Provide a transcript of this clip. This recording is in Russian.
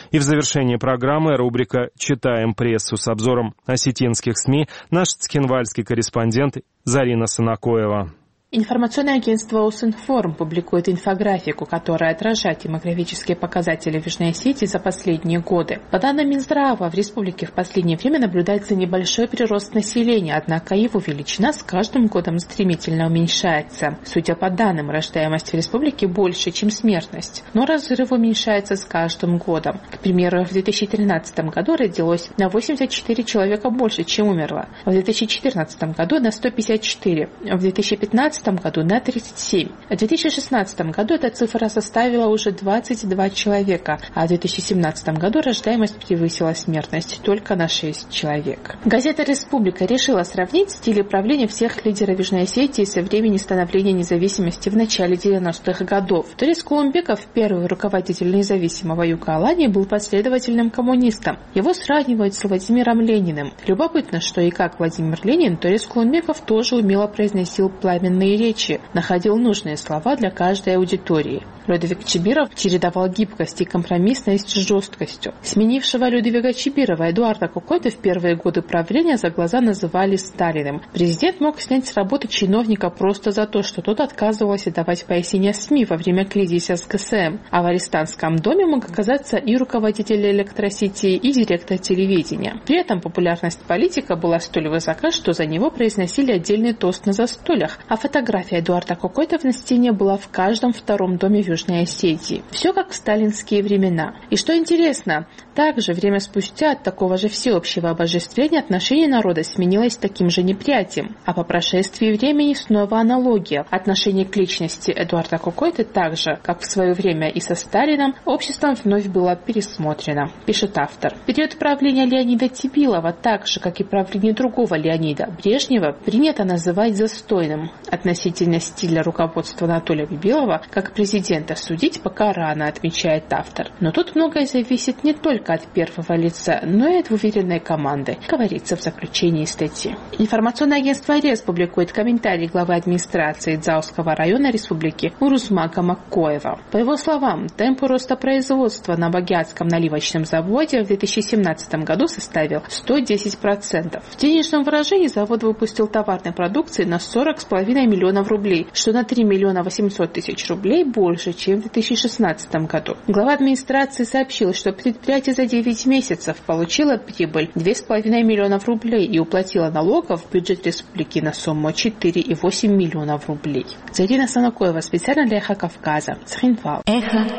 И в завершении программы рубрика «Читаем прессу» с обзором осетинских СМИ наш цхинвальский корреспондент Зарина Санакоева. Информационное агентство Узинформ публикует инфографику, которая отражает демографические показатели в Южной Осетии за последние годы. По данным Минздрава, в республике в последнее время наблюдается небольшой прирост населения, однако его величина с каждым годом стремительно уменьшается. Судя по данным, рождаемость в республике больше, чем смертность, но разрыв уменьшается с каждым годом. К примеру, в 2013 году родилось на 84 человека больше, чем умерло, в 2014 году на 154, в 2015 году на 37. В 2016 году эта цифра составила уже 22 человека, а в 2017 году рождаемость превысила смертность только на 6 человек. Газета «Республика» решила сравнить стили правления всех лидеров Южной Осетии со времени становления независимости в начале 90-х годов. Торис Кулумбеков, первый руководитель независимого Юга Алании, был последовательным коммунистом. Его сравнивают с Владимиром Лениным. Любопытно, что и как Владимир Ленин, Торис Кулумбеков тоже умело произносил пламенные речи, находил нужные слова для каждой аудитории. Людовик Чибиров чередовал гибкость и компромиссность с жесткостью. Сменившего Людовика Чибирова Эдуарда Кокойта в первые годы правления за глаза называли Сталиным. Президент мог снять с работы чиновника просто за то, что тот отказывался давать пояснения СМИ во время кризиса с ГСМ. А в арестантском доме мог оказаться и руководитель электросети, и директор телевидения. При этом популярность политика была столь высока, что за него произносили отдельный тост на застольях, а фотография Эдуарда Кокойта на стене была в каждом втором доме в Южной Осетии. Все как в сталинские времена. И что интересно, также время спустя от такого же всеобщего обожествления отношение народа сменилось таким же неприятием. А по прошествии времени снова аналогия. Отношение к личности Эдуарда Кокойты так же, как в свое время и со Сталином, обществом вновь было пересмотрено, пишет автор. Период правления Леонида Тибилова, так же, как и правление другого Леонида Брежнева, принято называть застойным. Относительно стиля руководства Анатолия Бибилова как президента судить пока рано, отмечает автор. Но тут многое зависит не только от первого лица, но и от уверенной команды, говорится в заключении статьи. Информационное агентство РЕС публикует комментарий главы администрации Дзауского района республики Урузмака Маккоева. По его словам, темп роста производства на Багиатском наливочном заводе в 2017 году составил 110%. В денежном выражении завод выпустил товарной продукции на 40,5 миллионов рублей, что на 3 миллиона 800 тысяч рублей больше, чем в 2016 году. Глава администрации сообщил, что предприятие за 9 месяцев получило прибыль 2,5 миллионов рублей и уплатило налогов в бюджет республики на сумму 4,8 миллионов рублей. Зарина Санакоева, специально для «Эхо Кавказа», Цхинвал. Эхо